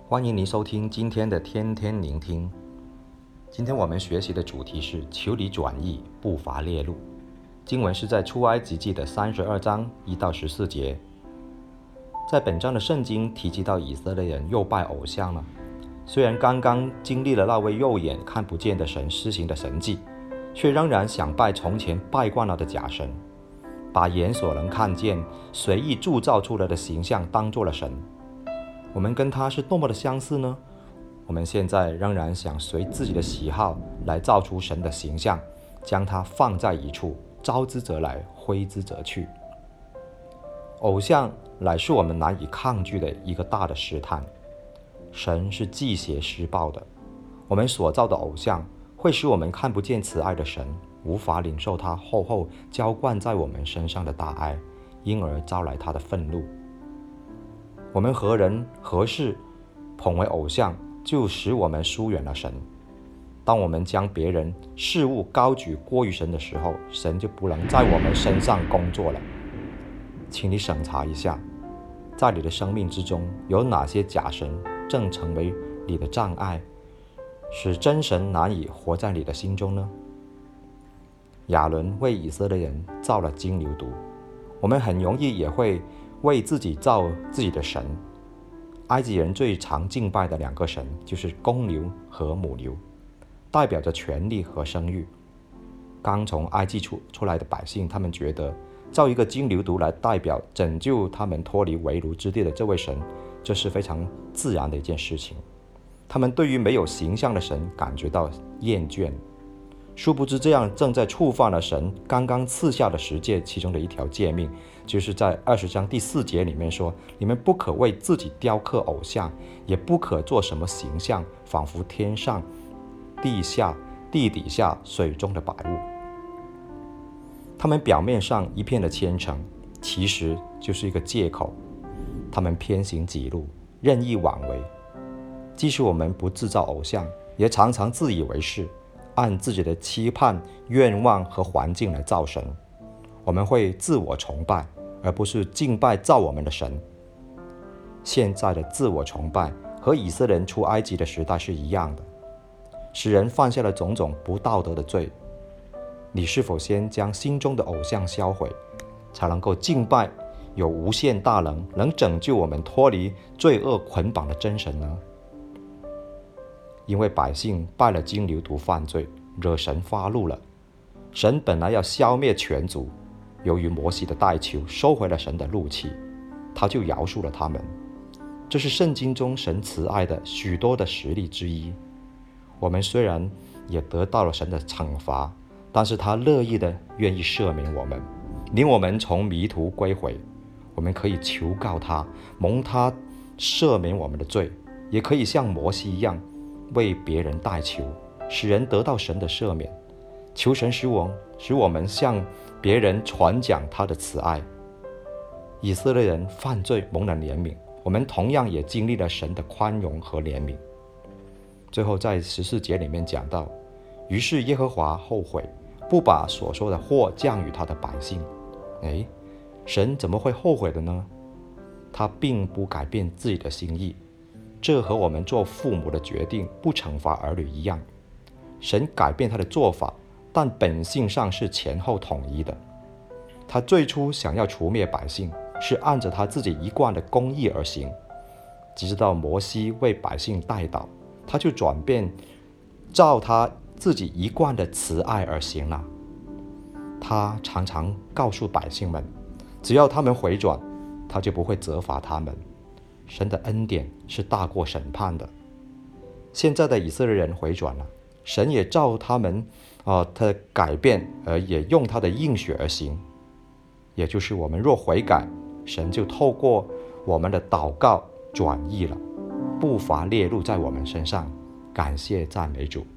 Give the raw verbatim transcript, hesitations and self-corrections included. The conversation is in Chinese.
欢迎您收听今天的天天聆听。今天我们学习的主题是求你转意，不乏烈怒。经文是在出埃及记的三十二章一到十四节。在本章的圣经提及到以色列人又拜偶像了，虽然刚刚经历了那位肉眼看不见的神施行的神迹，却仍然想拜从前拜惯了的假神，把眼所能看见随意铸造出来的形象当作了神。我们跟他是多么的相似呢？我们现在仍然想随自己的喜好来造出神的形象，将它放在一处，招之则来，挥之则去。偶像乃是我们难以抗拒的一个大的试探。神是忌邪施暴的，我们所造的偶像会使我们看不见慈爱的神，无法领受他厚厚浇灌在我们身上的大爱，因而招来他的愤怒。我们何人何事捧为偶像，就使我们疏远了神。当我们将别人事物高举过于神的时候，神就不能在我们身上工作了。请你审查一下，在你的生命之中有哪些假神正成为你的障碍，使真神难以活在你的心中呢？亚伦为以色列人造了金牛犊，我们很容易也会为自己造自己的神。埃及人最常敬拜的两个神就是公牛和母牛，代表着权力和声誉。刚从埃及 出, 出来的百姓，他们觉得造一个金牛犊来代表拯救他们脱离为奴之地的这位神，这是非常自然的一件事情。他们对于没有形象的神感觉到厌倦，殊不知这样正在触犯了神刚刚赐下的十诫其中的一条诫命，就是在二十章第四节里面说，你们不可为自己雕刻偶像，也不可做什么形象，仿佛天上、地下、地底下、水中的百物。他们表面上一片的虔诚，其实就是一个借口。他们偏行己路，任意妄为。即使我们不制造偶像，也常常自以为是，按自己的期盼、愿望和环境来造神。我们会自我崇拜，而不是敬拜造我们的神。现在的自我崇拜和以色列人出埃及的时代是一样的，使人犯下了种种不道德的罪。你是否先将心中的偶像销毁，才能够敬拜有无限大能，能拯救我们脱离罪恶捆绑的真神呢？因为百姓拜了金牛犊犯罪，惹神发怒了。神本来要消灭全族，由于摩西的代求，收回了神的怒气，他就饶恕了他们。这是圣经中神慈爱的许多的实例之一。我们虽然也得到了神的惩罚，但是他乐意的愿意赦免我们，领我们从迷途归回。我们可以求告他，蒙他赦免我们的罪，也可以像摩西一样为别人代求，使人得到神的赦免。求神使我使我们向别人传讲他的慈爱。以色列人犯罪蒙了怜悯，我们同样也经历了神的宽容和怜悯。最后在十四节里面讲到，于是耶和华后悔，不把所说的祸降于他的百姓。诶，神怎么会后悔的呢？他并不改变自己的心意，这和我们做父母的决定不惩罚儿女一样。神改变他的做法，但本性上是前后统一的。他最初想要除灭百姓，是按着他自己一贯的公义而行，直到摩西为百姓代祷，他就转变，照他自己一贯的慈爱而行了。他常常告诉百姓们，只要他们回转，他就不会责罚他们。神的恩典是大过审判的。现在的以色列人回转了，神也照他们、呃、他的改变，而也用他的应许而行。也就是我们若悔改，神就透过我们的祷告转意了，不乏烈怒在我们身上。感谢赞美主。